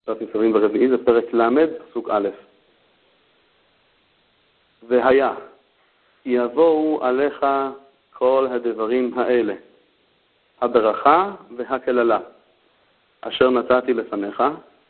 פרשת ניצבים ברביעי, זה פרק למד, פסוק א'. והיה, כי יבואו עליך כל הדברים האלה, הברכה והקללה, אשר נתתי לפניך.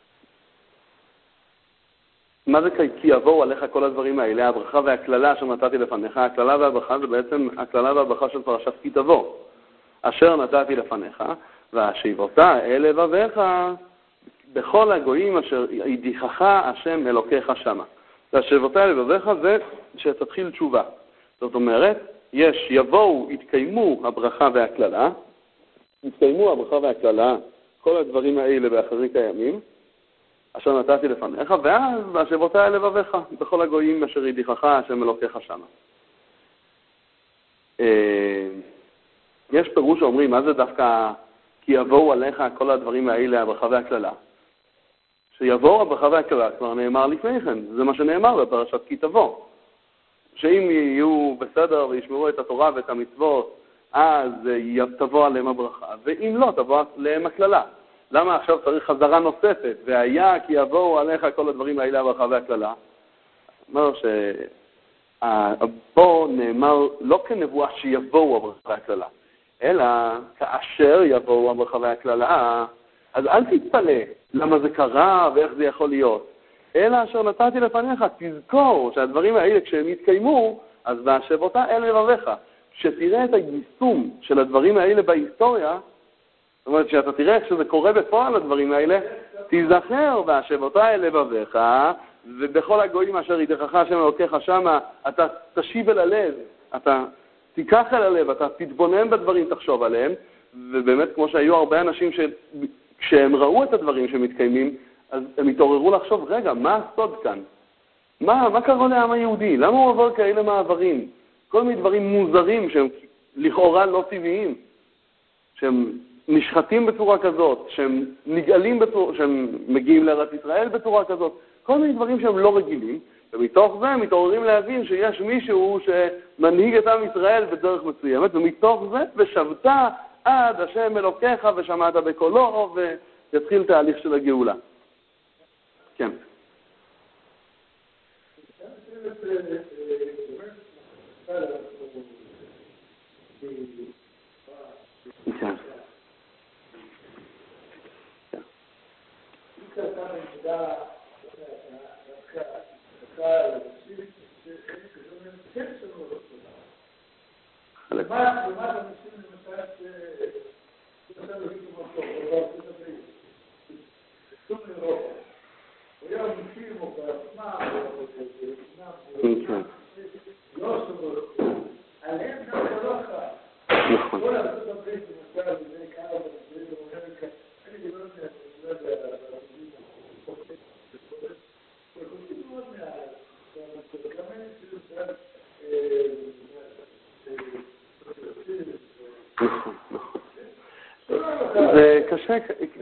מה זה כי יבואו עליך כל הדברים האלה? הברכה והקללה אשר נתתי לפניך. הקללה והברכה זה בעצם הקללה והברכה של פרשת כי תבוא. אשר נתתי לפניך, והשיבותה אל לבביך בכל הגויים אשר ידיחך השם אלוקיך שמה. והשיבותה אל לבביך זה שתתחיל תשובה. זאת אומרת, יבואו, יתקיימו הברכה והקללה, יתקיימו הברכה והקללה, כל הדברים האלה באחרית הימים, אשר נתתי לפניך, ואז והשיבותה אל לבביך בכל הגויים אשר ידיחך השם אלוקיך שמה. יש פירוש שאומרים, מה זה דווקא כי יבואו עליך כל הדברים האלה, הברכה והקללה? שיבואו הברכה והקללה, כבר נאמר לפני כן, זה מה שנאמר בפרשת כי תבוא. שאם יהיו בסדר וישמרו את התורה ואת המצוות, אז תבוא עליהם הברכה, ואם לא, תבוא עליהם הקללה. למה עכשיו צריך חזרה נוספת? והיה כי יבואו עליך כל הדברים האלה, הברכה והקללה. אומר פה נאמר לא כנבואה שיבואו הברכה והקללה, אלא כאשר יבואו הברכה והקללה, אז אל תתפלא למה זה קרה ואיך זה יכול להיות. אלא אשר נתתי לפניך, תזכור שהדברים האלה כשהם יתקיימו, אז והשיבותה אל לבביך. כשתראה את היישום של הדברים האלה בהיסטוריה, זאת אומרת, שאתה תראה איך שזה קורה בפועל הדברים האלה, תזכר והשיבותה אל לבביך, ובכל הגויים אשר ידיחך השם אלוקיך שמה, אתה תשיב אל הלב, אתה תיקח אל הלב, אתה תתבונן בדברים, תחשוב עליהם, ובאמת כמו שהיו הרבה אנשים כשהם ראו את הדברים שמתקיימים, אז הם התעוררו לחשוב, רגע, מה הסוד כאן? מה קרה לעם היהודי? למה הוא עבר כאלה מעברים? כל מיני דברים מוזרים שהם לכאורה לא טבעיים, שהם נשחטים בצורה כזאת, שהם נגאלים שהם מגיעים לארץ ישראל בצורה כזאת, כל מיני דברים שהם לא רגילים, ומתוך זה הם מתעוררים להבין שיש מישהו שמנהיג את עם ישראל בדרך מסוימת, ומתוך זה ושבת עד השם אלוקיך ושמעת בקולו, ויתחיל תהליך של הגאולה. כן. כן. זה קשה.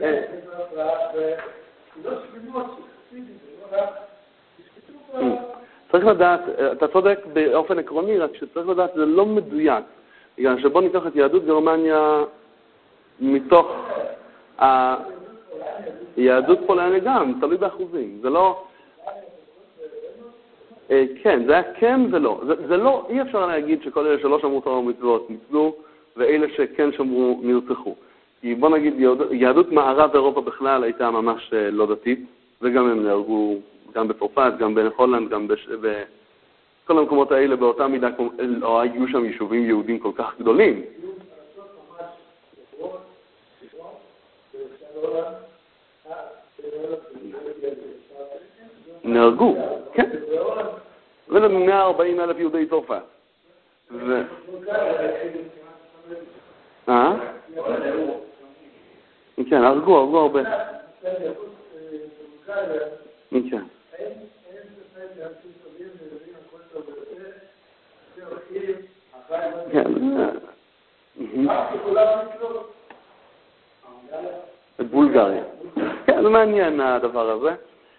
צריך לדעת, אתה צודק באופן עקרוני, רק שצריך לדעת, זה לא מדויק. בגלל שבוא ניקח את יהדות גרמניה מתוך היהדות פולניה גם, תלוי באחוזים. זה לא... כן, זה היה כן ולא. זה לא, אי אפשר להגיד שכל אלה שלא שמרו תורה ומצוות ניצלו, ואלה שכן שמרו נרצחו. כי בוא נגיד, יהדות מערב אירופה בכלל הייתה ממש לא דתית, וגם הם נהרגו גם בצרפת, גם בהולנד, גם בכל המקומות האלה באותה מידה, לא היו שם יישובים יהודים כל כך גדולים. נהרגו, כן. ולנו 140,000 יהודי צרפת. כן, הרגו הרבה. כן. כן. בולגריה. כן, זה מעניין הדבר הזה.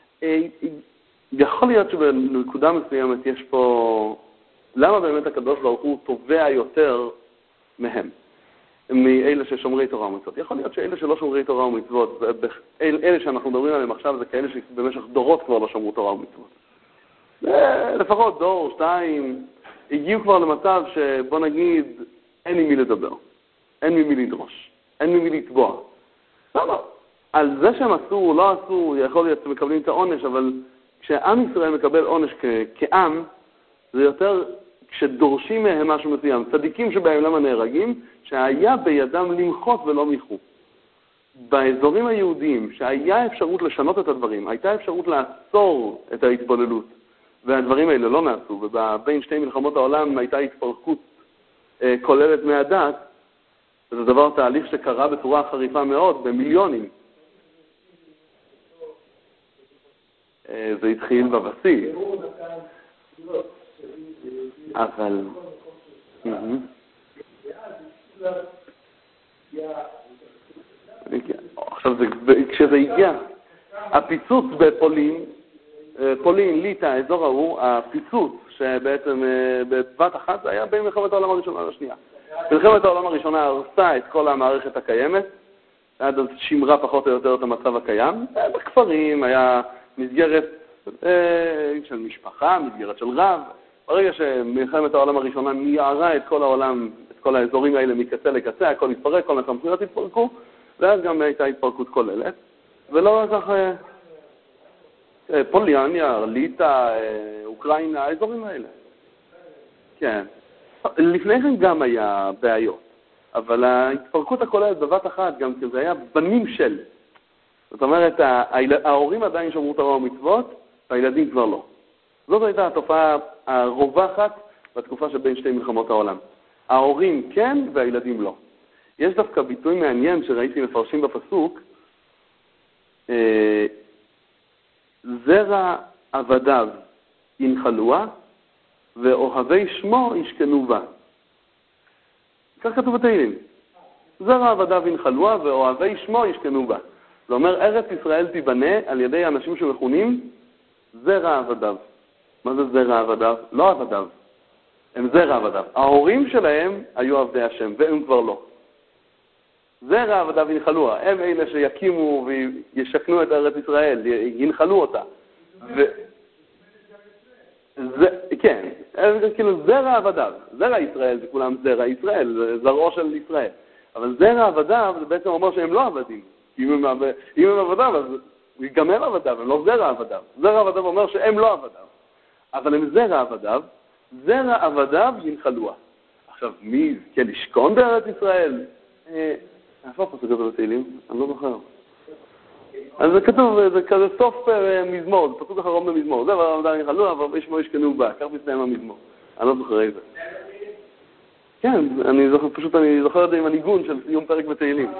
יכול להיות שבנקודה מסוימת יש פה... למה באמת הקדוש ברוך הוא תובע יותר מהם? מאלה ששומרי תורה ומצוות. יכול להיות שאלה שלא שומרי תורה ומצוות, אלה שאנחנו מדברים עליהם עכשיו, זה כאלה שבמשך דורות כבר לא שמרו תורה ומצוות. לפחות דור, 2, הגיעו כבר למצב שבוא נגיד, אין עם מי לדבר, אין ממי לדרוש, אין ממי לתבוע. לא. על זה שהם עשו, לא עשו, יכול להיות שמקבלים את העונש, אבל כשעם ישראל מקבל עונש כעם, זה יותר כשדורשים מהם משהו מסוים. צדיקים שבהם למה נהרגים, שהיה בידם למחות ולא מיחו. באזורים היהודיים, שהיה אפשרות לשנות את הדברים, הייתה אפשרות לעצור את ההתבוללות, והדברים האלה לא נעשו, ובין שתי מלחמות העולם הייתה התפרקות כוללת מהדת, וזה דבר תהליך שקרה בצורה חריפה מאוד, במיליונים. זה התחיל בבסיס. אבל... עכשיו, כשזה הגיע, הפיצוץ בפולין, ליטא, האזור ההוא, הפיצוץ שבעצם בבת אחת, זה היה בין מלחמת העולם הראשונה לשנייה. מלחמת העולם הראשונה הרסה את כל המערכת הקיימת, עד שמרה פחות או יותר את המצב הקיים. בכפרים היה מסגרת של משפחה, מסגרת של רב. ברגע שמלחמת העולם הראשונה ניערה את כל העולם, את כל האזורים האלה מקצה לקצה, הכל התפרק, כל הסמכויות התפרקו, ואז גם הייתה התפרקות כוללת. ולא כך פולניה, ליטא, אוקראינה, האזורים האלה. כן. לפני כן גם היה בעיות, אבל ההתפרקות הכוללת בבת אחת גם כי זה היה בנים של. זאת אומרת, ההורים עדיין שמרו תורה ומצוות, והילדים כבר לא. זאת הייתה התופעה הרווחת בתקופה שבין שתי מלחמות העולם. ההורים כן והילדים לא. יש דווקא ביטוי מעניין שראיתי מפרשים בפסוק, זרע עבדיו ינחלוה, ואוהבי שמו ישכנו בה. כך כתוב בתהילים. זרע עבדיו ינחלוה, ואוהבי שמו ישכנו בה. זאת אומרת, ארץ ישראל תיבנה על ידי אנשים שמכונים זרע עבדיו. מה זה זרע עבדיו? לא עבדיו. הם זרע עבדיו. ההורים שלהם היו עבדי השם, והם כבר לא. זרע עבדיו ינחלוה. הם אלה שיקימו וישכנו את ארץ ישראל, ינחלו אותה. כן, כאילו זרע עבדיו. זרע ישראל זה כולם זרע ישראל, זה זרעו של ישראל. אבל זרע עבדיו זה בעצם אומר שהם לא עבדים. אם הם עבדיו, אז גם הם עבדיו, הם לא זרע עבדיו. זרע עבדיו אומר שהם לא עבדיו. אבל הם זרע עבדיו, זרע עבדיו ינחלוה. עכשיו, מי יזכה לשכון בארץ ישראל? איפה הפסוק הזה בתהילים? אני לא זוכר. אז זה כתוב, זה כזה סוף מזמור, זה פסוק אחרון במזמור. זה עבדיו ינחלוה, אבל שמו ישכנו בה. כך מסתיים המזמור. אני לא זוכר איזה. כן, אני זוכר את זה עם הניגון של סיום פרק בתהילים.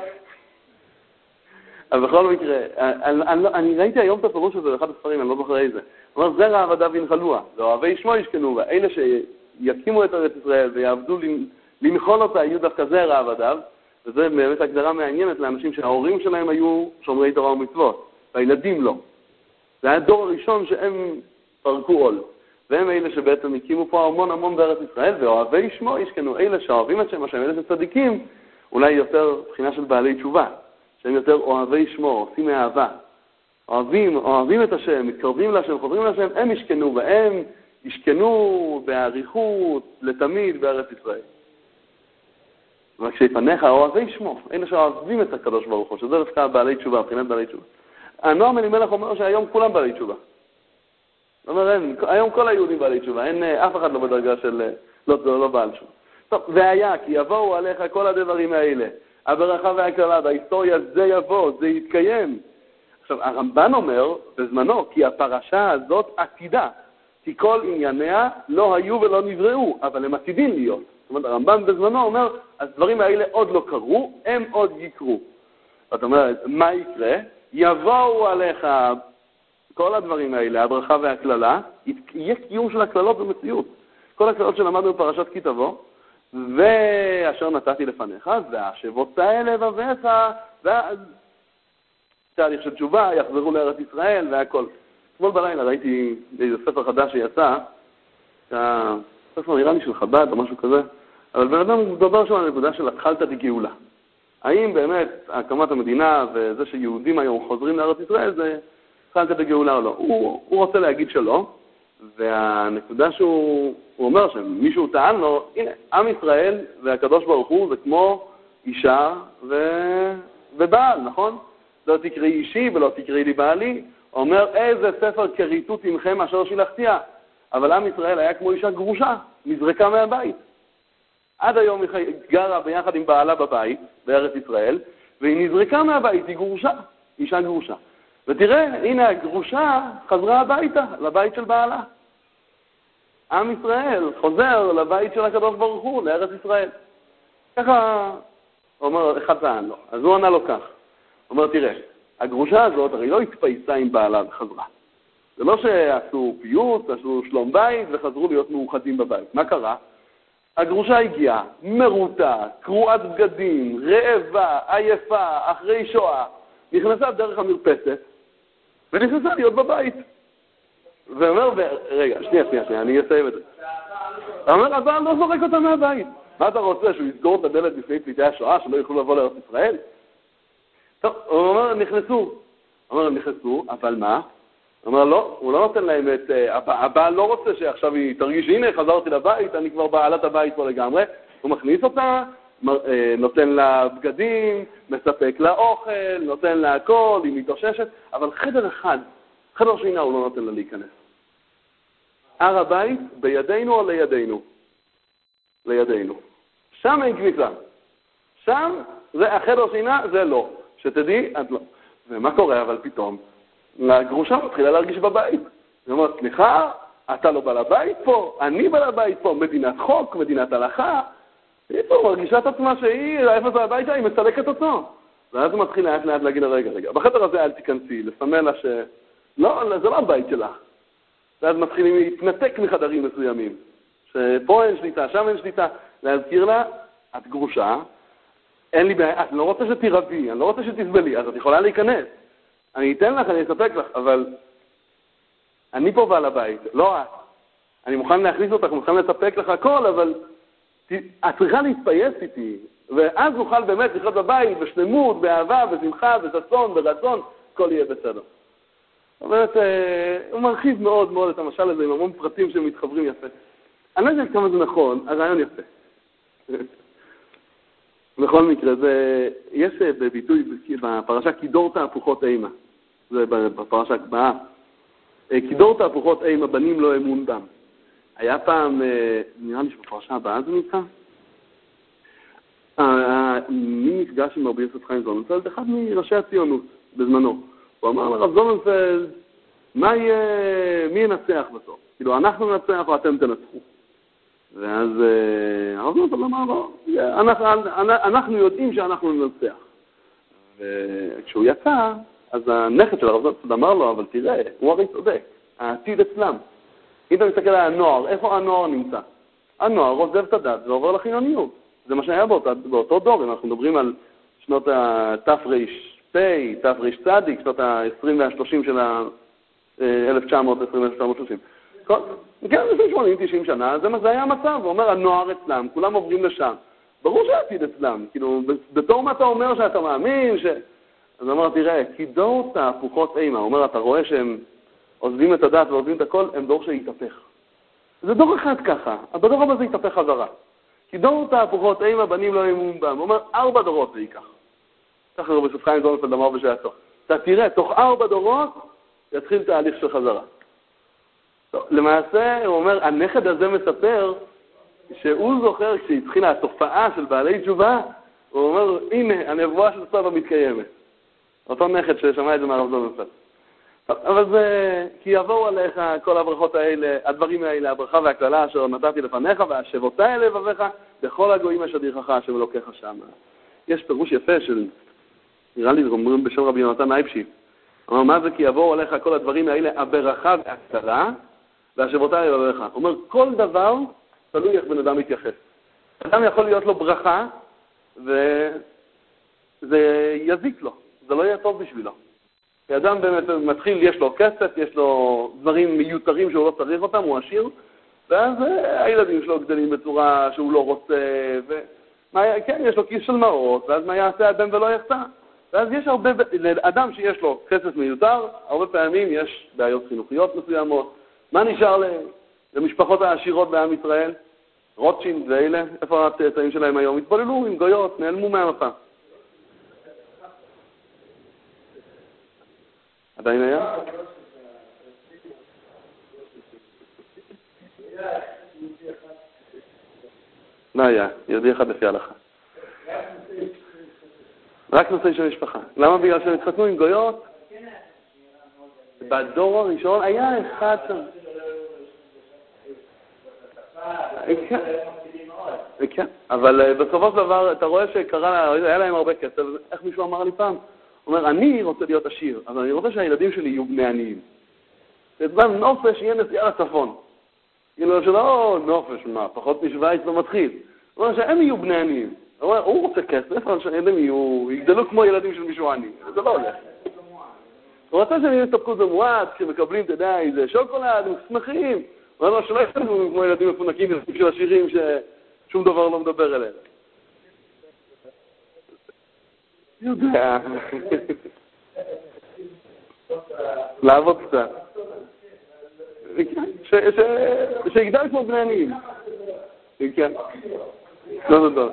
אבל בכל מקרה, אני ראיתי היום את הפירוש הזה באחד הספרים, אני לא זוכר איזה. הוא אומר, זרע עבדיו ינחלוה, ואוהבי שמו ישכנו בה. אלה שיקימו את ארץ ישראל ויעבדו למחול אותה, יהיו דווקא זרע עבדיו, וזה באמת הגדרה מעניינת לאנשים שההורים שלהם היו שומרי תורה ומצוות, והילדים לא. זה היה הדור הראשון שהם פרקו עול. והם אלה שבעצם הקימו פה המון בארץ ישראל, ואוהבי שמו ישכנו. אלה שאוהבים את שם השם, אלה שצדיקים, אולי יותר בחינה של בעלי תשובה. שהם יותר אוהבי שמו, עושים מאהבה. אוהבים את השם, מתקרבים להשם, חוזרים להשם, הם ישכנו, והם ישכנו באריכות לתמיד בארץ ישראל. וכשיפניך, אוהבי שמו, אלה שאוהבים את הקדוש ברוך הוא, שזה דווקא בעלי תשובה, מבחינת בעלי תשובה. הנועם אלימלך אומר שהיום כולם בעלי תשובה. זאת אומרת, היום כל היהודים בעלי תשובה, אין אף אחד לא בדרגה של לא בעל תשובה. טוב, והיה, כי יבואו עליך כל הדברים האלה. הברכה והקללה, בהיסטוריה זה יבוא, זה יתקיים. עכשיו, הרמב"ן אומר בזמנו, כי הפרשה הזאת עתידה, כי כל ענייניה לא היו ולא נבראו, אבל הם עתידים להיות. זאת אומרת, הרמב"ן בזמנו אומר, הדברים האלה עוד לא קרו, הם עוד יקרו. זאת אומרת, מה יקרה? יבואו עליך כל הדברים האלה, הברכה והקללה, יהיה קיום של הקללות במציאות. כל הקללות שלמדנו בפרשת כי תבוא, ואשר נתתי לפניך, והשבות אל לבביך, ואז תהליך של תשובה, יחזרו לארץ ישראל והכל. אתמול בלילה ראיתי איזה ספר חדש שיצא, ספר נראה לי של חב"ד או משהו כזה, אבל בן אדם מדבר שם על הנקודה של התחלת בגאולה. האם באמת הקמת המדינה וזה שיהודים היום חוזרים לארץ ישראל זה התחלת בגאולה או לא? הוא רוצה להגיד שלא, והנקודה שהוא אומר שמישהו טען לו, הנה, עם ישראל והקדוש ברוך הוא זה כמו אישה ובעל, נכון? לא תקראי אישי ולא תקראי לי בעלי. אומר, איזה ספר כריתות עמכם אשר שילחתיה. אבל עם ישראל היה כמו אישה גרושה, נזרקה מהבית. עד היום היא גרה ביחד עם בעלה בבית, בארץ ישראל, והיא נזרקה מהבית, היא גרושה, אישה גרושה. ותראה, הנה הגרושה חזרה הביתה, לבית של בעלה. עם ישראל חוזר לבית של הקדוש ברוך הוא, לארץ ישראל. ככה, הוא אומר, אחד טען לו. אז הוא ענה לו כך. הוא אומר, תראה, הגרושה הזאת הרי לא התפייסה עם בעלה וחזרה. זה לא שעשו פיוט, עשו שלום בית וחזרו להיות מאוחדים בבית. מה קרה? הגרושה הגיעה, מרוטה, קרועת בגדים, רעבה, עייפה, אחרי שואה, נכנסה דרך המרפסת ונכנסה להיות בבית. ואומר, רגע, שנייה, אני אסיים את זה. אומר, הבעל לא זורק אותה מהבית. מה אתה רוצה, שהוא יסגור את הדלת בפני פליטי השואה, שלא יוכלו לבוא לארץ ישראל? טוב, הוא אומר, נכנסו. אבל מה? הוא אומר, לא, הוא לא נותן להם את... הבעל לא רוצה שעכשיו היא תרגיש, הנה, חזרתי לבית, אני כבר בעלת הבית פה לגמרי. הוא מכניס אותה, נותן לה בגדים, מספק לה אוכל, נותן לה הכל, היא מתאוששת, אבל חדר אחד, חדר שינה הוא לא נותן לה להיכנס. הר הבית בידינו או לידינו? לידינו. שם אין כניסה. שם זה החדר שינה, זה לא. שתדעי, את לא. ומה קורה? אבל פתאום, הגרושה מתחילה להרגיש בבית. היא אומרת, סליחה, אתה לא בעל הבית פה, אני בעל הבית פה, מדינת חוק, מדינת הלכה. היא פה מרגישה את עצמה שהיא, איפה זה הבית, היא מסלקת אותו. ואז הוא מתחיל לאט להגיד, רגע, בחדר הזה אל תיכנסי, לסמל לה לא, זה לא הבית שלך. ואז מתחילים להתנתק מחדרים מסוימים. שפה אין שליטה, שם אין שליטה. להזכיר לה, את גרושה, אין לי בעיה, אני לא רוצה שתירבי, אני לא רוצה שתסבלי, אז את יכולה להיכנס. אני אתן לך, אני אספק לך, אבל אני פה בעל הבית, לא את. אני מוכן להכניס אותך, מוכן לספק לך הכל, אבל את צריכה להתפייס איתי, ואז נוכל באמת לחיות בבית, בשלמות, באהבה, בשמחה, בששון, ברצון, הכל יהיה בסדר. זאת אומרת, הוא מרחיב מאוד מאוד את המשל הזה, עם המון פרטים שמתחברים יפה. אני לא יודע כמה זה נכון, הרעיון יפה. בכל מקרה, יש בביטוי בפרשה קידור תהפוכות אימה. זה בפרשה הבאה. קידור תהפוכות אימה, בנים לא אמון דם. היה פעם, נראה לי שבפרשה הבאה זה נמצא. מי נפגש עם רבי יוסף חיים זוננפלד? אחד מראשי הציונות בזמנו. הוא אמר לרב זוננפלד, מי ינצח בסוף? כאילו, אנחנו ננצח או אתם תנצחו. ואז הרב זוננפלד אמר לו, אנחנו יודעים שאנחנו ננצח. וכשהוא יצא, אז הנכד של הרב זוננפלד אמר לו, אבל תראה, הוא הרי צודק, העתיד אצלם. אם אתה מסתכל על הנוער, איפה הנוער נמצא? הנוער עוזב את הדת ועובר לחילוניות. זה מה שהיה באותו דור, אם אנחנו מדברים על שנות תר"פ, תר"צ, שנות ה-20 וה-30 של ה-1920 ו-1930. כן, לפני 80-90 שנה, זה היה המצב. הוא אומר, הנוער אצלם, כולם עוברים לשם. ברור שהעתיד אצלם. כאילו, בתור מה אתה אומר שאתה מאמין, אז הוא אומר, תראה, קידור תהפוכות אימה. הוא אומר, אתה רואה שהם עוזבים את הדת ועוזבים את הכל, הם דור שיתהפך. זה דור אחד ככה, בדור הבא זה יתהפך חזרה. קידור תהפוכות אימה, בנים לא אמון בם. הוא אומר, 4 דורות זה ייקח. ככה רבי יוסף חיים זוננפלד אמר בשעתו. אתה תראה, תוך 4 דורות יתחיל תהליך של חזרה. טוב, למעשה, הוא אומר, הנכד הזה מספר שהוא זוכר כשהתחילה התופעה של בעלי תשובה, הוא אומר, הנה, הנבואה של סבא מתקיימת. אותו נכד ששמע את זה מהרב זוננפלד. אבל זה, כי יבואו עליך כל הברכות האלה, הדברים האלה, הברכה והכללה אשר נתתי לפניך, והשבותי אל לבביך, בכל הגויים אשר דרכך השם אלוקיך שם. יש פירוש יפה של, נראה לי, אומרים בשם רבי יונתן אייבשיץ. אומר, מה זה כי יבואו עליך כל הדברים האלה, הברכה והכללה, והשבותי אל לבביך. הוא אומר, כל דבר תלוי איך בן אדם מתייחס. אדם יכול להיות לו ברכה, וזה יזיק לו, זה לא יהיה טוב בשבילו. כי אדם באמת מתחיל, יש לו כסף, יש לו דברים מיותרים שהוא לא צריך אותם, הוא עשיר, ואז הילדים שלו גדלים בצורה שהוא לא רוצה, כן, יש לו כיס של מעות, ואז מה יעשה אדם ולא יחסה? ואז יש הרבה, לאדם שיש לו כסף מיותר, הרבה פעמים יש בעיות חינוכיות מסוימות. מה נשאר למשפחות העשירות בעם ישראל? רוטשילד ואלה, איפה הצאצאים שלהם היום? התבוללו עם גויות, נעלמו מהמפה. עדיין היה? לא היה, יהודי אחד לפי ההלכה. רק נושא של משפחה. למה? בגלל שהם התחתנו עם גויות? בדור הראשון היה אחד שם. כן, אבל בסופו של דבר אתה רואה היה להם הרבה כסף. איך מישהו אמר לי פעם? הוא אומר, אני רוצה להיות עשיר, אבל אני רוצה שהילדים שלי יהיו בני עניים. בזמן נופש יהיה נסיעה לצפון. כאילו שלא נופש, מה, פחות משוויץ לא מתחיל. הוא אומר שהם יהיו בני עניים. הוא רוצה כסף, אבל שהילדים יגדלו כמו ילדים של מישהו עני. זה לא הולך. הוא רוצה שהם יסתפקו במועט, כשמקבלים, אתה יודע, איזה שוקולד, הם שמחים. הוא אומר שלא יסתפקו כמו ילדים מפונקים, ילדים של עשירים ששום דבר לא מדבר אליהם. יודע. לעבוד קצת. שיגדל כמו בני עניים. כן. לא.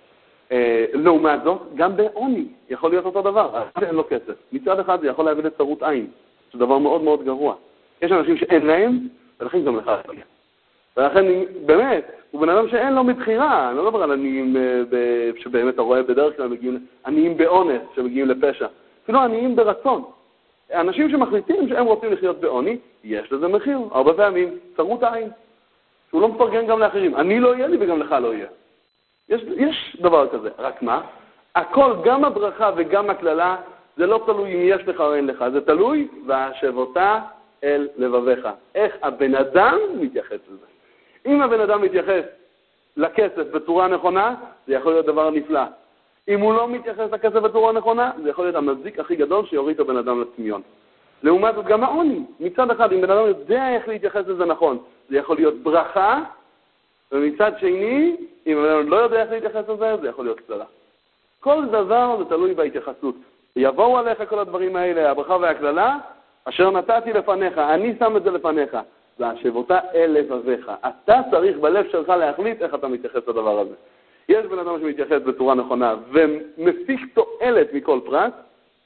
לעומת זאת, גם בעוני יכול להיות אותו דבר. אין לו כסף. מצד אחד זה יכול להביא לצרות עין, שזה דבר מאוד מאוד גרוע. יש אנשים שאין להם, ולכן גם לך. ולכן, באמת, הוא בן אדם שאין לו מבחירה. אני לא מדבר על עניים שבאמת אתה רואה בדרך כלל מגיעים, עניים באונס שמגיעים לפשע. אפילו עניים ברצון. אנשים שמחליטים שהם רוצים לחיות בעוני, יש לזה מחיר. הרבה פעמים, צרות העין. שהוא לא מפרגן גם לאחרים. אני לא יהיה לי וגם לך לא יהיה. יש דבר כזה. רק מה? הכל, גם הברכה וגם הכללה, זה לא תלוי אם יש לך או אין לך. זה תלוי והשבותה אל לבביך. איך הבן אדם מתייחס לזה. אם הבן אדם מתייחס לכסף בצורה נכונה, זה יכול להיות דבר נפלא. אם הוא לא מתייחס לכסף בצורה נכונה, זה יכול להיות המזיק הכי גדול שיוריד את הבן אדם לצמיון. לעומת זאת גם העוני. מצד אחד, אם בן אדם יודע איך להתייחס לזה נכון, זה יכול להיות ברכה, ומצד שני, אם בן אדם לא יודע איך להתייחס לזה, זה יכול להיות קללה. כל דבר זה תלוי בהתייחסות. יבואו עליך כל הדברים האלה, הברכה והקללה, אשר נתתי לפניך, אני שם את זה לפניך. והשבותה אל לבביך. אתה צריך בלב שלך להחליט איך אתה מתייחס לדבר הזה. יש בן אדם שמתייחס בצורה נכונה ומפיק תועלת מכל פרט,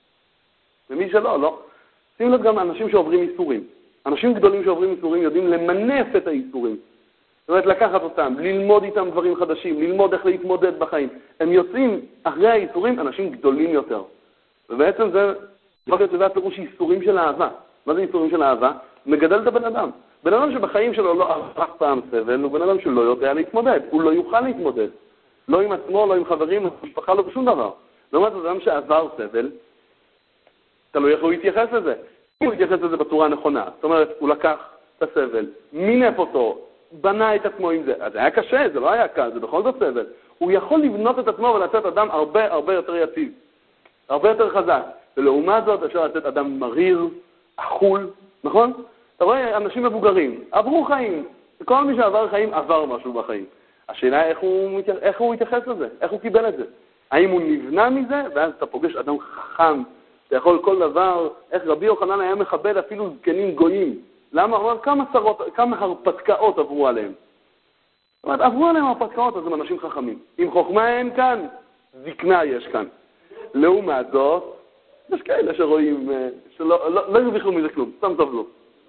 ומי שלא, לא. שים לב גם אנשים שעוברים איסורים. אנשים גדולים שעוברים איסורים יודעים למנף את האיסורים. זאת אומרת, לקחת אותם, ללמוד איתם דברים חדשים, ללמוד איך להתמודד בחיים. הם יוצאים אחרי האיסורים אנשים גדולים יותר. ובעצם זה הפירוש איסורים של אהבה. מה זה איסורים של אהבה? מגדל את הבן אדם. בן אדם שבחיים שלו לא עבר אף פעם סבל, הוא בן אדם שלא יודע להתמודד. הוא לא יוכל להתמודד. לא עם עצמו, לא עם חברים, לא עם משפחה, לא בשום דבר. לעומת זאת, אדם שעבר סבל, תלוי איך הוא יתייחס לזה. אם הוא יתייחס לזה בצורה נכונה, זאת אומרת, הוא לקח את הסבל, מינף אותו, בנה את עצמו עם זה. אז זה היה קשה, זה לא היה קל, זה בכל זאת סבל. הוא יכול לבנות את עצמו ולצאת אדם הרבה הרבה יותר יציב, הרבה יותר חזק. ולעומת זאת, אפשר לצאת אדם מריר, אכול, נכון? אתה רואה, אנשים מבוגרים, עברו חיים. כל מי שעבר חיים עבר משהו בחיים. השאלה איך הוא התייחס לזה, איך הוא קיבל את זה. האם הוא נבנה מזה, ואז אתה פוגש אדם חכם, אתה יכול כל דבר, איך רבי יוחנן היה מכבד אפילו זקנים גויים. למה? הוא אומר, כמה הרפתקאות עברו עליהם. זאת אומרת, עברו עליהם הרפתקאות, אז הם אנשים חכמים. אם חוכמה אין כאן, זקנה יש כאן. לעומת זאת, יש כאלה שרואים, שלא ירוויחו מזה כלום, סתם סבלו.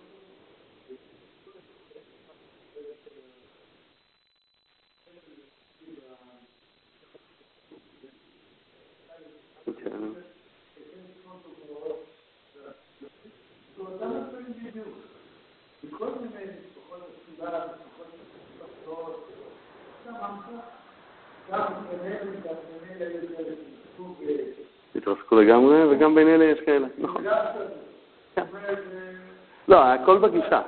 התרסקו לגמרי, וגם בין אלה יש כאלה. נכון. לא, הכל בגישה.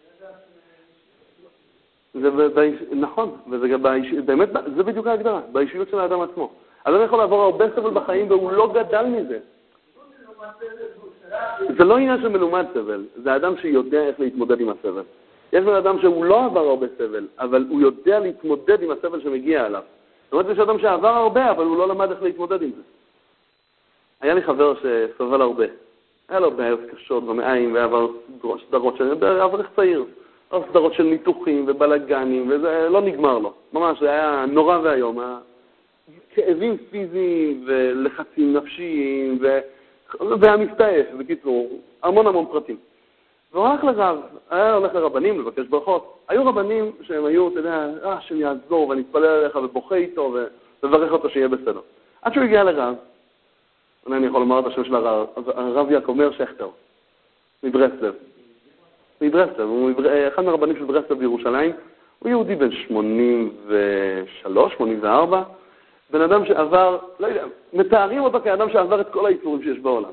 נכון, באמת, זה בדיוק ההגדרה, באישיות של האדם עצמו. אדם יכול לעבור הרבה סבל בחיים, והוא לא גדל מזה. זה לא עניין של מלומד סבל, זה האדם שיודע איך להתמודד עם הסבל. יש בן אדם שהוא לא עבר הרבה סבל, אבל הוא יודע להתמודד עם הסבל שמגיע אליו. זאת אומרת, יש אדם שעבר הרבה, אבל הוא לא למד איך להתמודד עם זה. היה לי חבר שסובל הרבה. היה לו בעיות קשות במעיים, ועבר סדרות של אברך צעיר. סדרות של ניתוחים ובלגנים, וזה לא נגמר לו. ממש, זה היה נורא והיום. כאבים פיזיים ולחצים נפשיים, והמסתעף, בקיצור, המון פרטים. והוא הלך לרב, היה הולך לרבנים לבקש ברכות. היו רבנים שהם היו, אתה יודע, שאני יעזור ואני אתפלל עליך ובוכה איתו וברך אותו שיהיה בסדר. עד שהוא הגיע לרב, אני יכול לומר את השם של הרב יעקב מאיר שכטר, מברסלב. הוא אחד מהרבנים של ברסלב בירושלים. הוא יהודי בן 83, 84. בן אדם שעבר, לא יודע, מתארים אותו כאדם שעבר את כל האיסורים שיש בעולם.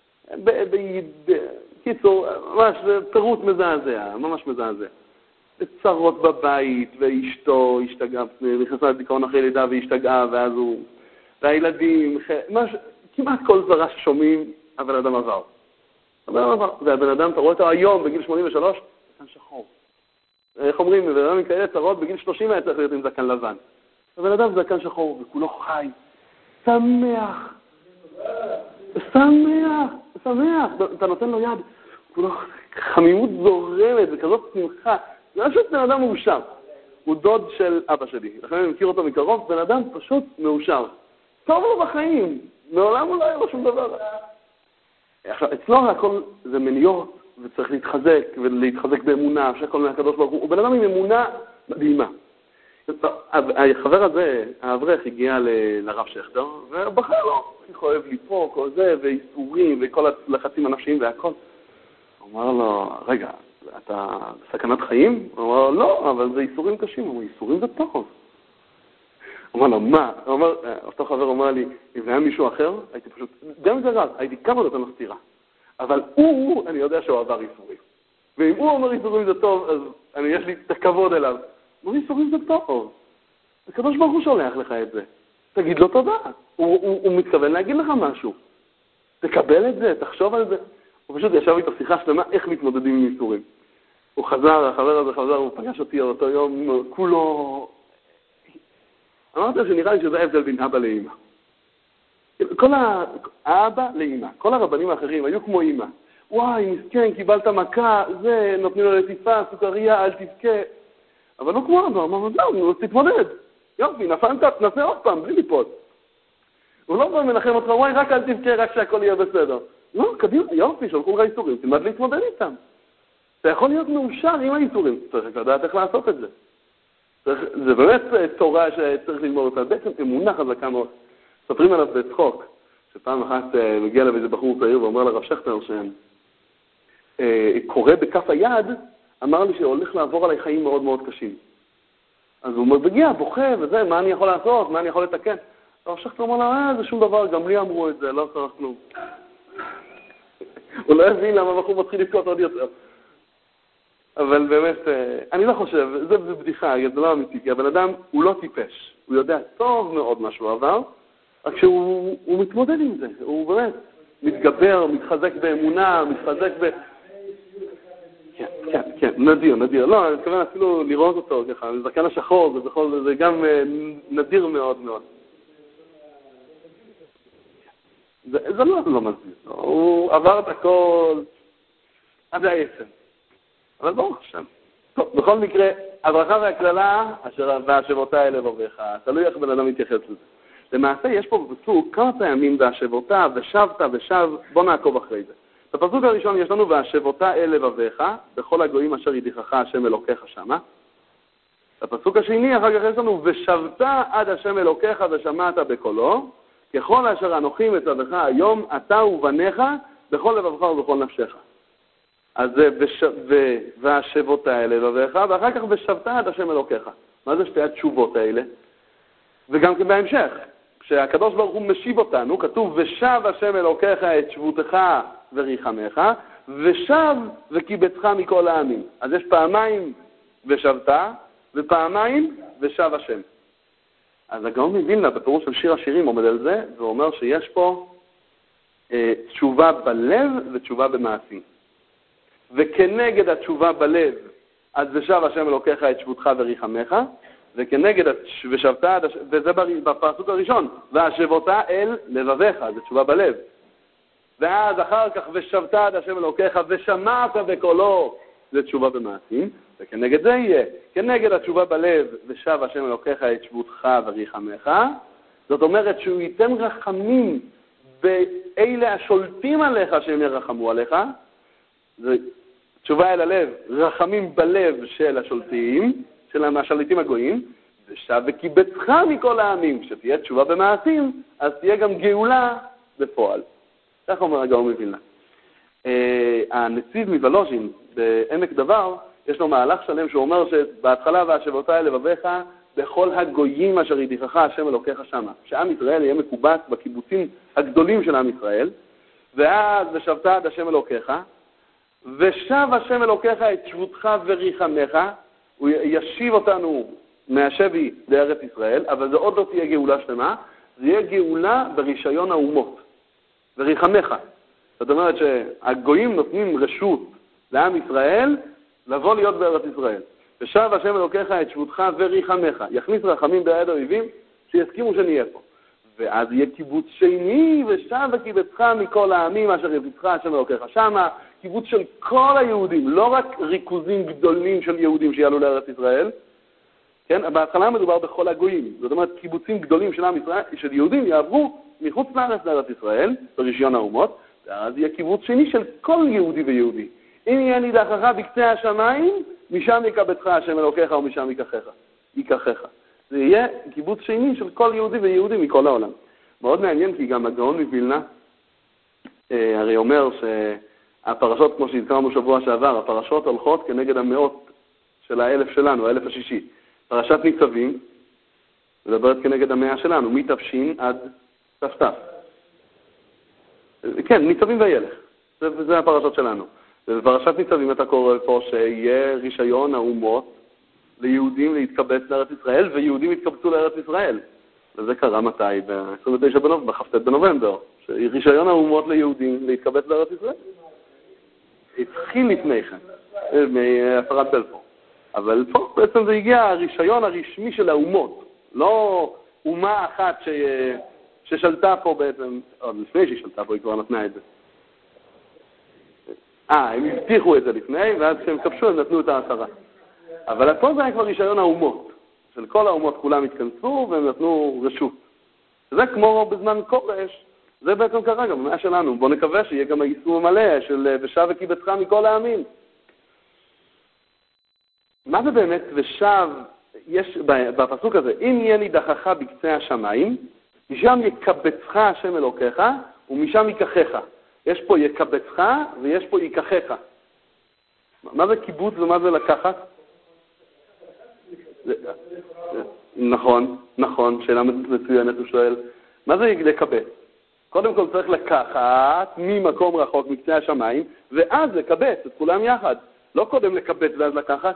קיצור, ממש פירוט מזעזע, ממש מזעזע. צרות בבית, ואשתו השתגעה, נכנסה לדיכאון אחרי לידה והשתגעה, ואז הוא, והילדים, כמעט כל זרה ששומעים, הבן אדם עבר. והבן אדם, אתה רואה אותו היום, בגיל 83, זקן שחור. איך אומרים, בן אדם מכאלה צרות, בגיל 30 היה צריך להיות עם זקן לבן. הבן אדם זקן שחור, וכולו חי, שמח. אתה נותן לו יד, כולו חמימות זורמת, וכזאת שמחה. זה פשוט בן אדם מאושר. הוא דוד של אבא שלי, לכן אני מכיר אותו מקרוב, בן אדם פשוט מאושר. טוב לו בחיים, מעולם לא היה לו שום דבר. אצלו הכל זה מניות, וצריך להתחזק, ולהתחזק באמונה, שהכל מהקדוש ברוך הוא. הוא בן אדם עם אמונה מדהימה. החבר הזה, האברך, הגיע לרב שכטר, ובחר לו, איך אוהב ליפוק, כל זה, ואיסורים, וכל הלחצים הנפשיים והכל. הוא אמר לו, רגע, אתה בסכנת חיים? הוא אמר לו, לא, אבל זה איסורים קשים. הוא אמר, איסורים זה טוב. הוא אמר לו, מה? אותו חבר אומר לי, אם זה היה מישהו אחר, הייתי פשוט, גם זה רב, הייתי כמה נותן לו סתירה. אבל אני יודע שהוא עבר איסורים. ואם הוא אומר איסורים זה טוב, אז יש לי את הכבוד אליו. הוא אומר, איסורים זה טוב. הקדוש ברוך הוא שולח לך את זה. תגיד לו תודה. הוא מתכוון להגיד לך משהו. תקבל את זה, תחשוב על זה. הוא פשוט ישב איתו שיחה שלמה, איך מתמודדים עם איסורים. הוא חזר, החבר הזה חזר, הוא פגש אותי אותו יום, כולו... אמרתי שנראה לי שזה ההבדל בין אבא לאמא. האבא לאמא. כל הרבנים האחרים היו כמו אמא. וואי, מסכן, קיבלת מכה, זה, נותנים לו לטיפה, סוכריה, אל תבכה. אבל לא כמו אבא, אמרנו, לא, תתמודד. יופי, נפלת, תנסה עוד פעם, בלי ליפול. הוא לא בא מנחם אותך, וואי, רק אל תבכה, רק שהכל יהיה בסדר. לא, קדימה, יופי, שלחו לך איסורים, תלמד להתמודד איתם. אתה יכול להיות מאושר עם האיסורים, צריך לדעת איך לעשות את זה. זה באמת תורה שצריך ללמוד אותה, בעצם אמונה חזקה מאוד. ספרים עליו בצחוק, שפעם אחת מגיע אליו איזה בחור צעיר ואומר לרב שכטר שקורא בכף היד, אמר לי שהולך לעבור עליי חיים מאוד מאוד קשים. אז הוא מגיע, בוכה וזה, מה אני יכול לעשות, מה אני יכול לתקן? הרב שכטר אומר לה, זה שום דבר, גם לי אמרו את זה, לא צריך כלום. הוא לא הבין למה הבחור מתחיל לבכות עוד יותר. אבל באמת, אני לא חושב, זה בדיחה, זה לא אמיתי, כי הבן אדם הוא לא טיפש. הוא יודע טוב מאוד מה שהוא עבר, רק שהוא מתמודד עם זה. הוא באמת מתגבר, מתחזק באמונה, מתחזק כן, נדיר. לא, אני מתכוון אפילו לראות אותו ככה, זקן השחור, זה גם נדיר מאוד מאוד. זה לא מזמין, הוא עבר את הכל עד העצם. אבל ברוך השם. טוב, בכל מקרה, הברכה והכללה, והשבותה אלה בברך, תלוי איך בן אדם מתייחס לזה. למעשה יש פה בפסוק כמה פעמים והשבותה, ושבת ושב, בוא נעקוב אחרי זה. בפסוק הראשון יש לנו והשבותה אלה בברך, בכל הגויים אשר ידיחך השם אלוקיך שמה. בפסוק השני אחר כך יש לנו ושבת עד השם אלוקיך ושמעת בקולו, ככל אשר אנוכי מצווך היום אתה ובניך בכל לבבך ובכל נפשך. אז זה והשבות האלה בברך, ואחר כך ושבת עד השם אלוקיך. מה זה שתי התשובות האלה? וגם כן בהמשך, כשהקדוש ברוך הוא משיב אותנו, כתוב ושב השם אלוקיך את שבותך וריחמך, ושב וקיבצך מכל העמים. אז יש פעמיים ושבת, ופעמיים ושב השם. אז הגאון מווילנה בפירוש של שיר השירים עומד על זה, ואומר שיש פה תשובה בלב ותשובה במעשים. וכנגד התשובה בלב אז ושב השם אלוקיך את שבותך וריחמך, וכנגד ושבת, וזה בפסוק הראשון, והשבותה אל לבביך, זה תשובה בלב. ואז אחר כך ושבת עד השם אלוקיך ושמעת בקולו, זה תשובה במעשים, וכנגד זה יהיה, כנגד התשובה בלב ושב השם אלוקיך את שבותך וריחמך, זאת אומרת שהוא ייתן רחמים באלה השולטים עליך שהם ירחמו עליך, זה תשובה אל הלב, רחמים בלב של השולטים, של השליטים הגויים, ושב וקיבצך מכל העמים, כשתהיה תשובה במעשים, אז תהיה גם גאולה בפועל. כך אומר הגאון מווילנה. הנציב מוולוז'ין בעמק דבר, יש לו מהלך שלם שהוא אומר שבהתחלה והשבותה אל לבביך בכל הגויים אשר ידיחך השם אלוקיך שמה. שעם ישראל יהיה מקובץ בקיבוצים הגדולים של עם ישראל, ואז ושבת עד השם אלוקיך, ושב השם אלוקיך את שבותך וריחמך, הוא ישיב אותנו מהשבי לארץ ישראל, אבל זה עוד לא תהיה גאולה שלמה, זה יהיה גאולה ברישיון האומות. וריחמך. זאת אומרת שהגויים נותנים רשות לעם ישראל לבוא להיות בארץ ישראל. ושב השם אלוקיך את שבותך וריחמך. יכניס רחמים ביד האויבים שיסכימו שנהיה פה. ואז יהיה קיבוץ שני, ושב וקיבצך מכל העמים אשר יביצך השם אלוקיך שמה. קיבוץ של כל היהודים, לא רק ריכוזים גדולים של יהודים שיעלו לארץ ישראל. כן? בהתחלה מדובר בכל הגויים. זאת אומרת, קיבוצים גדולים של עם ישראל, של יהודים יעברו מחוץ לארץ ישראל, ברישיון האומות, ואז יהיה קיבוץ שני של כל יהודי ויהודי. אם יהיה נידחך בקצה השמיים, משם יקבצך השם אלוקיך ומשם ייקחך. זה יהיה קיבוץ שני של כל יהודי ויהודי מכל העולם. מאוד מעניין כי גם הגאון מווילנה, הרי אומר שהפרשות, כמו שהזכרנו שבוע שעבר, הפרשות הולכות כנגד המאות של האלף שלנו, האלף השישי. פרשת ניצבים, מדברת כנגד המאה שלנו, מתפשין עד תפתף. כן, ניצבים וילך. זה הפרשות שלנו. ובפרשת ניצבים אתה קורא פה שיהיה רישיון האומות ליהודים להתקבץ לארץ ישראל, ויהודים התקבצו לארץ ישראל. וזה קרה מתי? ב-29 בכ"ט בנובמבר. רישיון האומות ליהודים להתקבץ לארץ ישראל. התחיל לפני כן, מהפרת בלפור. אבל פה בעצם זה הגיע הרישיון הרשמי של האומות. לא אומה אחת ששלטה פה בעצם, עוד לפני שהיא שלטה פה, היא כבר נתנה את זה. הם הבטיחו את זה לפני, ואז כשהם כבשו הם נתנו את ההצהרה. אבל פה זה היה כבר רישיון האומות. של כל האומות כולם התכנסו והם נתנו רשות. זה כמו בזמן כורש, זה בעצם קרה גם במאה שלנו. בואו נקווה שיהיה גם היישום המלא של ושב וקיבצך מכל העמים. מה זה באמת ושב? יש בפסוק הזה, אם יהיה נידחך בקצה השמיים, משם יקבצך השם אלוקיך, ומשם ייקחך. יש פה יקבצך ויש פה ייקחך. מה זה קיבוץ ומה זה לקחת? נכון, שאלה מצוינת הוא שואל. מה זה לקבץ? קודם כל צריך לקחת ממקום רחוק מקצה השמיים, ואז לקבץ את כולם יחד. לא קודם לקבץ ואז לקחת.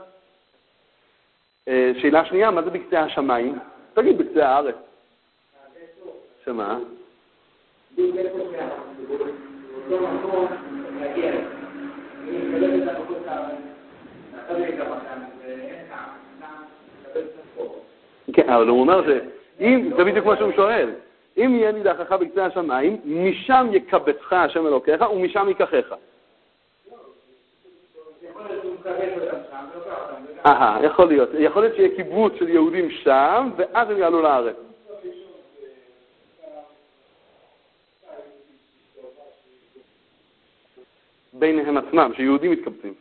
שאלה שנייה, מה זה בקצה השמיים? תגיד, בקצה הארץ. שמה? כן, אבל הוא אומר שאם, זה בדיוק מה שהוא שואל, אם יהיה נידחך בקצה השמיים, משם יקבצך השם אלוקיך ומשם ייקחך. יכול להיות. יכול להיות שיהיה קיבוץ של יהודים שם, ואז הם יעלו לארץ. ביניהם עצמם, שיהודים מתקבצים.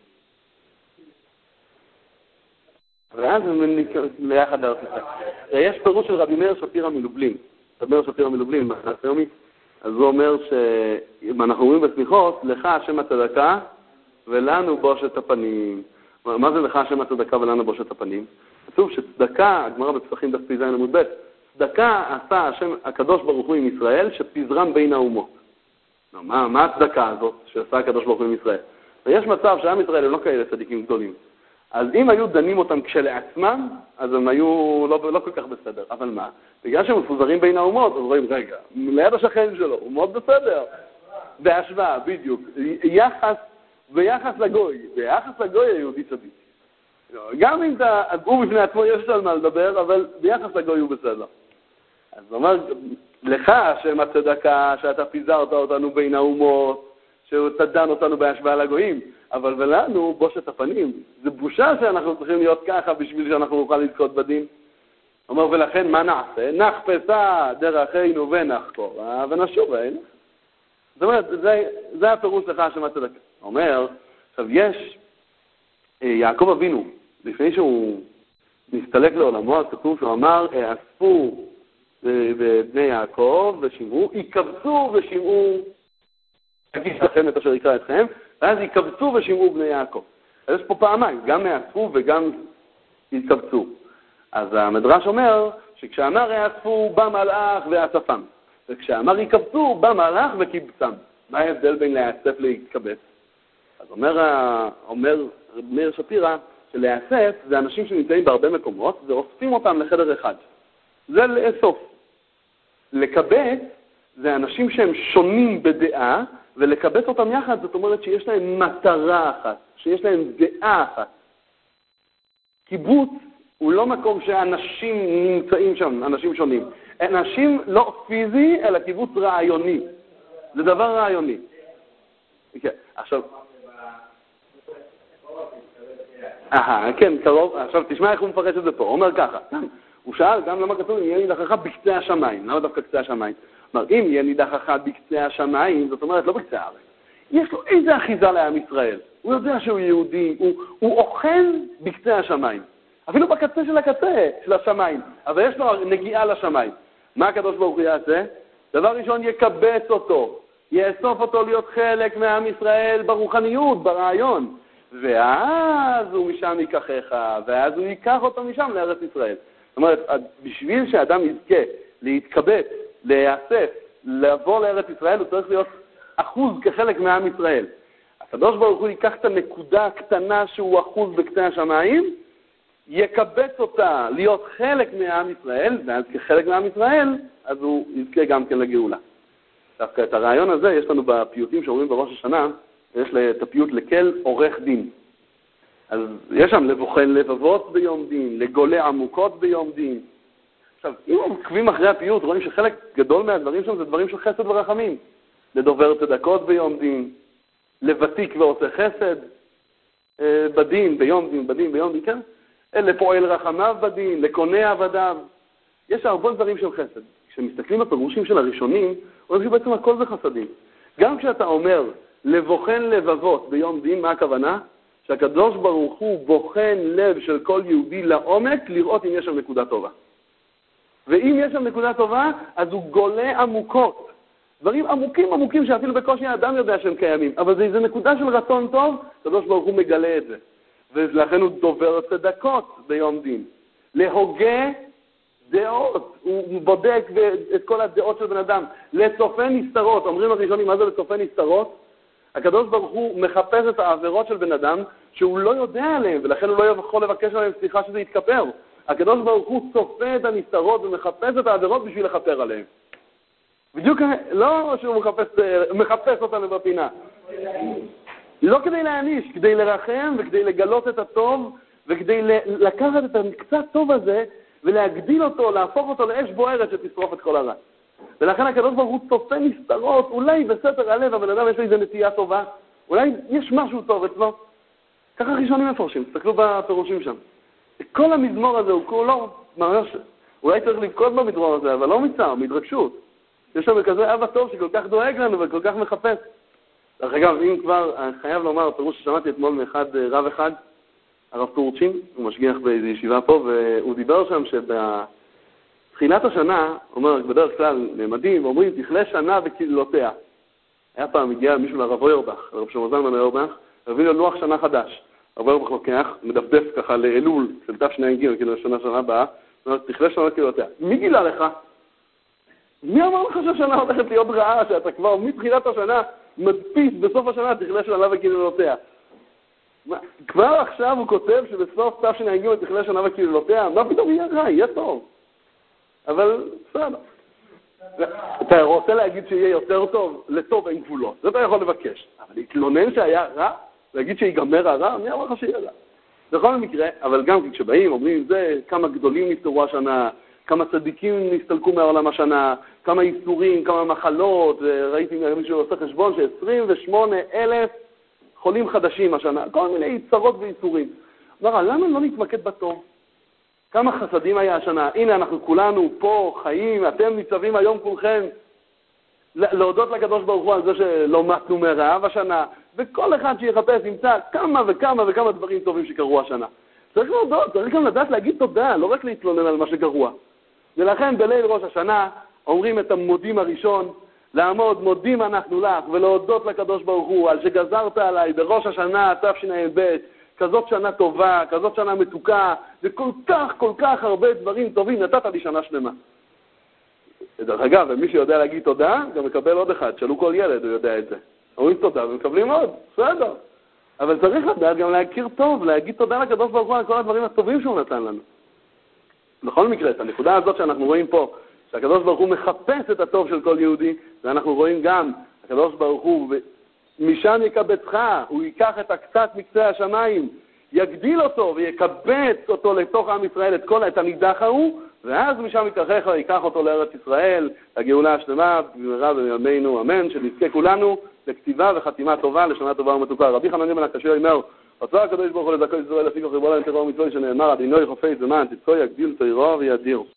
ואז הם ליחד לארץ ישראל. יש פירוש של רבי מאיר שפירא מלובלין. רבי מאיר שפירא מלובלין, אז הוא אומר שאם אנחנו אומרים בסליחות, לך השם הצדקה ולנו בושת הפנים. מה זה לך השם הצדקה ולנו בושת הפנים? כתוב שצדקה, הגמרא בפסחים דף פ"ז עמוד ב', צדקה עשה השם הקדוש ברוך הוא עם ישראל שפיזרם בין האומות. מה הצדקה הזאת שעשה הקדוש ברוך הוא עם ישראל? ויש מצב שעם ישראל הם לא כאלה צדיקים גדולים. אז אם היו דנים אותם כשלעצמם, אז הם היו לא כל כך בסדר. אבל מה? בגלל שהם מפוזרים בין האומות, אז רואים, רגע, ליד השכן שלו, הוא מאוד בסדר. בהשוואה, בדיוק. ביחס לגוי היהודי צדיק. גם אם הוא בפני עצמו יש על מה לדבר, אבל ביחס לגוי הוא בסדר. אז הוא אומר, לך שם הצדקה שאתה פיזרת אותנו בין האומות, שתדן אותנו בהשוואה לגויים, אבל ולנו בושת הפנים. זה בושה שאנחנו צריכים להיות ככה בשביל שאנחנו נוכל לזכות בדין. הוא אומר, ולכן מה נעשה? נחפשה דרכינו ונחקורה ונשוב אלינו. זאת אומרת, זה הפירוש לך שם הצדקה. הוא אומר, עכשיו יש יעקב אבינו, לפני שהוא נסתלק לעולמו, אז כתוב שהוא אמר, אספו בבני יעקב ושמעו, יקבצו ושמעו, אגיד לכם את אשר יקרא אתכם, ואז יקבצו ושמעו בני יעקב. אז יש פה פעמיים, גם יאספו וגם יקבצו. אז המדרש אומר שכשאמר יאספו בא מלאך ואספם, וכשאמר יקבצו בא מלאך וקיבצם. מה ההבדל בין לאסף להתקבץ? אז אומר מאיר שפירא שלאסף זה אנשים שנמצאים בהרבה מקומות ואוספים אותם לחדר אחד. זה לאסוף. לקבץ זה אנשים שהם שונים בדעה, ולקבץ אותם יחד זאת אומרת שיש להם מטרה אחת, שיש להם דעה אחת. קיבוץ הוא לא מקום שאנשים נמצאים שם, אנשים שונים. אנשים לא פיזי, אלא קיבוץ רעיוני. זה דבר רעיוני. עכשיו... כן, קרוב. עכשיו תשמע איך הוא מפרש את זה פה. הוא אומר ככה. הוא שאל גם למה כתוב אם יהיה נידחך בקצה השמיים. למה דווקא קצה השמיים? הוא אומר, אם יהיה נידחך בקצה השמיים, זאת אומרת לא בקצה הארץ. יש לו איזה אחיזה לעם ישראל. הוא יודע שהוא יהודי, הוא אוכל בקצה השמיים. אפילו בקצה של הקצה של השמיים. אבל יש לו נגיעה לשמיים. מה הקדוש ברוך הוא יעשה? דבר ראשון יקבץ אותו. יאסוף אותו להיות חלק מעם ישראל ברוחניות, ברעיון. ואז הוא משם ייקחך, ואז הוא ייקח אותו משם לארץ ישראל. זאת אומרת, בשביל שאדם יזכה להתקבץ, להיאסף, לבוא לארץ ישראל, הוא צריך להיות אחוז כחלק מעם ישראל. הקדוש ברוך הוא ייקח את הנקודה הקטנה שהוא אחוז בקצה השמיים, יקבץ אותה להיות חלק מעם ישראל, ואז כחלק מעם ישראל, אז הוא יזכה גם כן לגאולה. דווקא את הרעיון הזה יש לנו בפיוטים שאומרים בראש השנה, יש את הפיוט לקל עורך דין. אז יש שם לבוחן לבבות ביום דין, לגולה עמוקות ביום דין. עכשיו, אם עוקבים אחרי הפיוט, רואים שחלק גדול מהדברים שם זה דברים של חסד ורחמים. לדובר צדקות ביום דין, לוותיק ועושה חסד בדין, ביום דין, בדין, ביום דין, כן? לפועל רחמיו בדין, לקונה עבדיו. יש הרבה דברים של חסד. כשמסתכלים בפירושים של הראשונים, רואים שבעצם הכל זה חסדים. גם כשאתה אומר לבוחן לבבות ביום דין, מה הכוונה? שהקדוש ברוך הוא בוחן לב של כל יהודי לעומק לראות אם יש שם נקודה טובה. ואם יש שם נקודה טובה, אז הוא גולה עמוקות. דברים עמוקים שאפילו בקושי האדם יודע שהם קיימים. אבל זה איזו נקודה של רצון טוב, הקדוש ברוך הוא מגלה את זה. ולכן הוא דובר צדקות ביום דין. להוגה דעות, הוא בודק את כל הדעות של בן אדם. לצופה נסתרות, אומרים הראשונים, מה זה לצופה נסתרות? הקדוש ברוך הוא מחפש את העבירות של בן אדם שהוא לא יודע עליהן, ולכן הוא לא יכול לבקש עליהן סליחה שזה יתכפר. הקדוש ברוך הוא צופה את הנסתרות ומחפש את העבירות בשביל לכפר עליהן. בדיוק, לא שהוא מחפש אותנו בפינה. לא כדי להעניש, כדי לרחם וכדי לגלות את הטוב, וכדי לקחת את הקצת טוב הזה ולהגדיל אותו, להפוך אותו לאש בוערת שתשרוף את כל הרע. ולכן הקדוש ברוך הוא צופה נסתרות, אולי בסתר הלב הבן אדם יש לו איזו נטייה טובה, אולי יש משהו טוב אצלו. ככה ראשונים מפרשים, תסתכלו בפירושים שם. כל המזמור הזה הוא כולו, ממש, אולי צריך לבכות במדרור הזה, אבל לא מצער, מהתרגשות. יש שם כזה אבא טוב שכל כך דואג לנו וכל כך מחפש. דרך אגב, אם כבר, אני חייב לומר, פירוש ששמעתי אתמול מאחד, רב אחד, הרב טורצ'ין, הוא משגיח באיזו ישיבה פה, והוא דיבר שם שבתחילת השנה, אומר, בדרך כלל נעמדים ואומרים, תכלה שנה וקללותיה. היה פעם הגיע מישהו לרב אוירבך, הרב שמוזלמן אוירבך, והביא לו לוח שנה חדש. הרב אוירבך לוקח, מדפדף ככה לאלול של תף שני גיל, כאילו שנה הבאה, אומר, תכלה שנה וקללותיה. מי גילה לך? מי אמר לך שהשנה הולכת להיות רעה, שאתה כבר מתחילת השנה מדפיס בסוף השנה תכלה שנה וקללותיה? כבר עכשיו הוא כותב שבסוף תף שני גיל תכלה שנה וקללותיה, מה פתאום יהיה רע? יהיה טוב. אבל בסדר. אתה רוצה להגיד שיהיה יותר טוב? לטוב אין גבולות. זה אתה יכול לבקש. אבל להתלונן שהיה רע? להגיד שיגמר הרע? מי אמר לך שיהיה רע? בכל מקרה, אבל גם כשבאים, אומרים זה, כמה גדולים נפטרו השנה, כמה צדיקים נסתלקו מהעולם השנה, כמה איסורים, כמה מחלות, ראיתי מישהו עושה חשבון ש28,000 חולים חדשים השנה, כל מיני צרות ואיסורים. למה לא נתמקד בטוב? כמה חסדים היה השנה? הנה אנחנו כולנו פה חיים, אתם ניצבים היום כולכם להודות לקדוש ברוך הוא על זה שלא מתנו מרעב השנה, וכל אחד שיחפש ימצא כמה וכמה דברים טובים שקרו השנה. צריך להודות, צריך גם לדעת להגיד תודה, לא רק להתלונן על מה שגרוע. ולכן בליל ראש השנה אומרים את המודים הראשון, לעמוד מודים אנחנו לך ולהודות לקדוש ברוך הוא על שגזרת עליי בראש השנה תשע"ב, כזאת שנה טובה, כזאת שנה מתוקה, וכל כך הרבה דברים טובים נתת לי שנה שלמה. דרך אגב, ומי שיודע להגיד תודה, גם מקבל עוד אחד, שאלו כל ילד, הוא יודע את זה. אומרים תודה ומקבלים עוד, בסדר. אבל צריך לדעת גם להכיר טוב, להגיד תודה לקדוש ברוך הוא על כל הדברים הטובים שהוא נתן לנו. בכל מקרה, את הנקודה הזאת שאנחנו רואים פה, שהקדוש ברוך הוא מחפש את הטוב של כל יהודי, ואנחנו רואים גם, הקדוש ברוך הוא, משם יקבצך, הוא ייקח את הקצת מקצה השמיים, יגדיל אותו ויקבץ אותו לתוך עם ישראל, את הנידח ההוא, ואז משם יתרחך ויקח אותו לארץ ישראל, הגאולה השלמה, במהרה בימינו, אמן, שנזכה כולנו לכתיבה וחתימה טובה, לשנה טובה ומתוקה. רבי חנניה בן עקשיא אומר, רצה הקדוש ברוך הוא לזכות ישראל לפי כל חיבור להם טרור מצוות שנאמר, אדינוי חופש זמן, תזכו יגדיל תוירו וידיר.